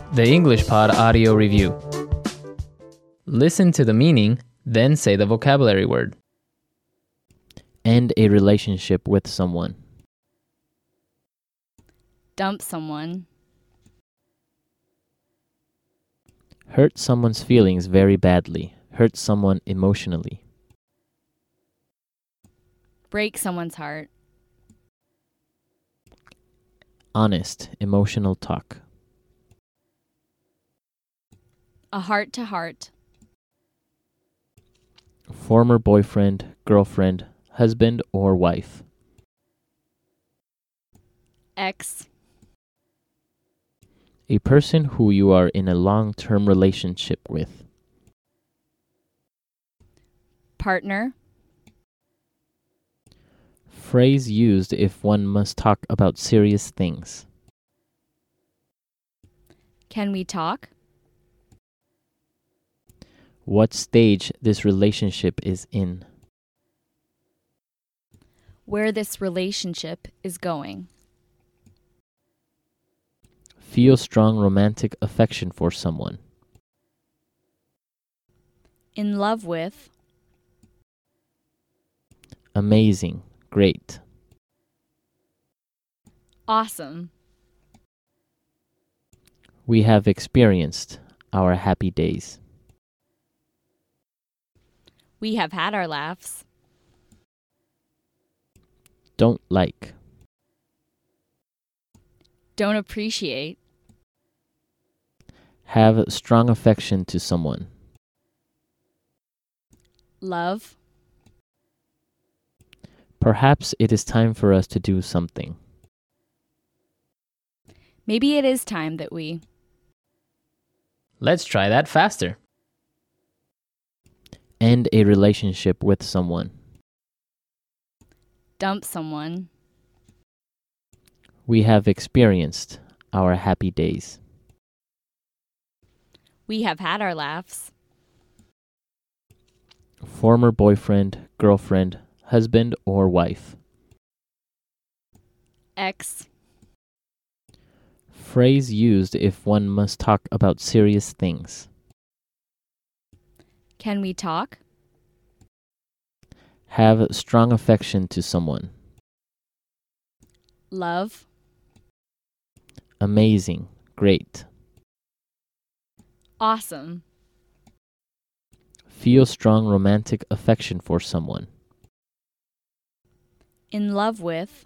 The English Pod Audio Review. Listen to the meaning, then say the vocabulary word. End a relationship with someone. Dump someone. Hurt someone's feelings very badly. Hurt someone emotionally. Break someone's heart. Honest, emotional talk. A heart-to-heart. Former boyfriend, girlfriend, husband or wife. Ex. A person who you are in a long-term relationship with. Partner. Phrase used if one must talk about serious things. Can we talk? What stage this relationship is in. Where this relationship is going. Feel strong romantic affection for someone. In love with. Amazing, great. Awesome. We have experienced our happy days. We have had our laughs. Don't like. Don't appreciate. Have strong affection to someone. Love. Perhaps it is time for us to do something. Maybe it is time that we. Let's try that faster. End a relationship with someone. Dump someone. We have experienced our happy days. We have had our laughs. Former boyfriend, girlfriend, husband or wife. Ex. Phrase used if one must talk about serious things. Can we talk? Have strong affection to someone. Love. Amazing, great. Awesome. Feel strong romantic affection for someone. In love with.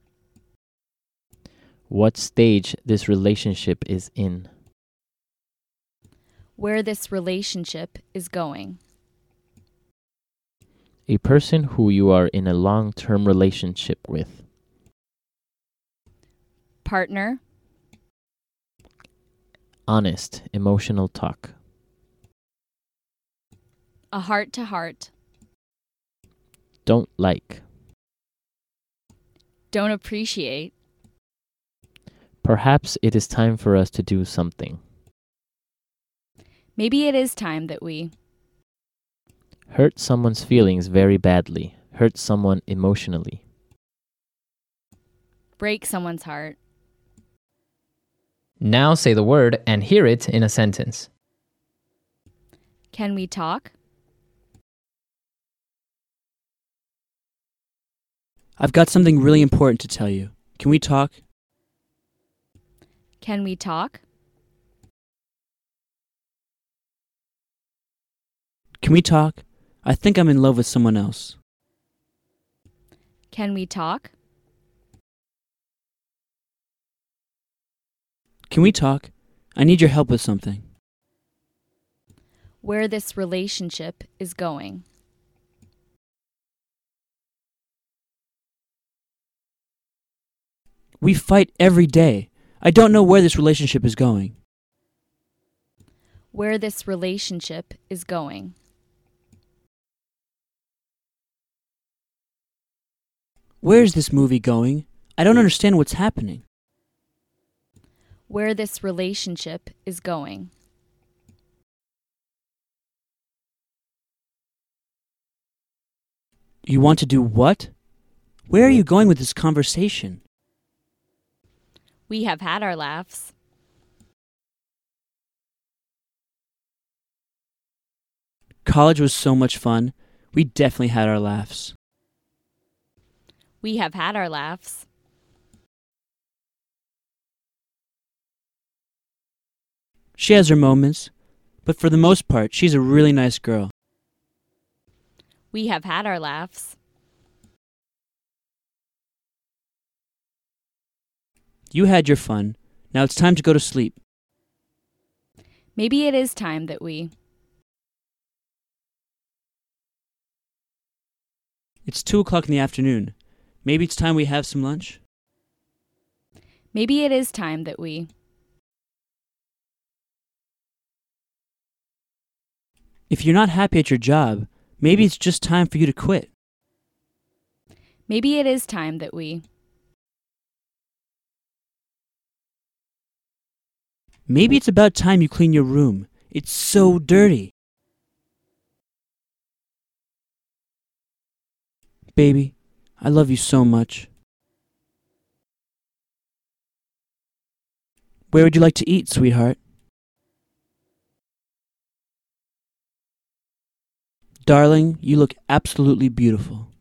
What stage this relationship is in. Where this relationship is going. A person who you are in a long-term relationship with. Partner. Honest, emotional talk. A heart-to-heart. Don't like. Don't appreciate. Perhaps it is time for us to do something. Maybe it is time that we. Hurt someone's feelings very badly. Hurt someone emotionally. Break someone's heart. Now say the word and hear it in a sentence. Can we talk? I've got something really important to tell you. Can we talk? Can we talk? Can we talk? I think I'm in love with someone else. Can we talk? Can we talk? I need your help with something. Where this relationship is going. We fight every day. I don't know where this relationship is going. Where this relationship is going. Where is this movie going? I don't understand what's happening. Where this relationship is going. You want to do what? Where are you going with this conversation? We have had our laughs. College was so much fun. We definitely had our laughs. We have had our laughs. She has her moments, but for the most part, she's a really nice girl. We have had our laughs. You had your fun. Now it's time to go to sleep. Maybe it is time that we. It's 2 o'clock in the afternoon. Maybe it's time we have some lunch? Maybe it is time that we. If you're not happy at your job, maybe it's just time for you to quit. Maybe it is time that we. Maybe it's about time you clean your room. It's so dirty. Baby, I love you so much. Where would you like to eat, sweetheart? Darling, you look absolutely beautiful.